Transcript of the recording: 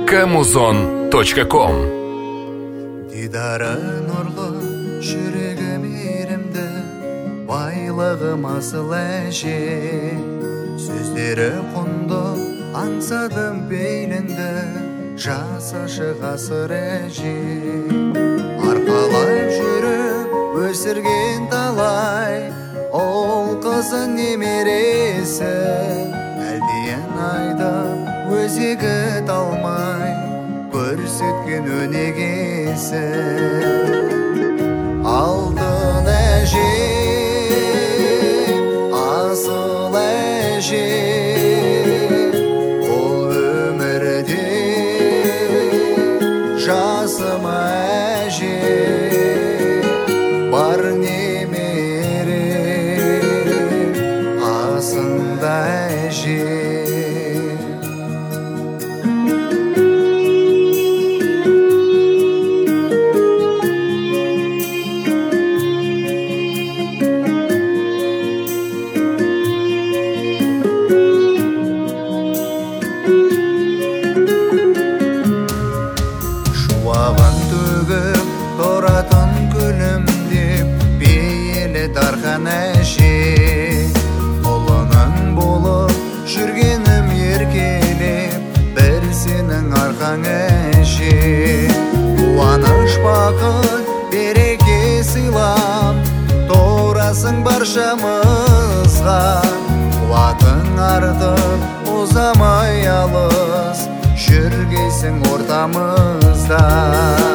mkmuzon.com. Дидары нұрлы жүрегі мейірімді, байлығым асыл әже. Сөздері құнды аңсадым бейніңді, жасашы ғасыр әже. Арқалап жүріп өсірген талай, ол қызың немересі. Әлден айтып өзегі талмай, көрсеткен өнегесі. Алтын әже, асыл әже, бұл өмірде жасым әже. Бар немере қасында әже. Шуағын төгіп тұратын күлімдеп, бейілі дархан әже. Ұлының болып жүргенім еркелеп, бір сенің арқаң әже. Қуаныш бақыт береке сыйлап, торасың баршамызға. Қуатың артып ұзамай алыс, жүргейсің ортамызда.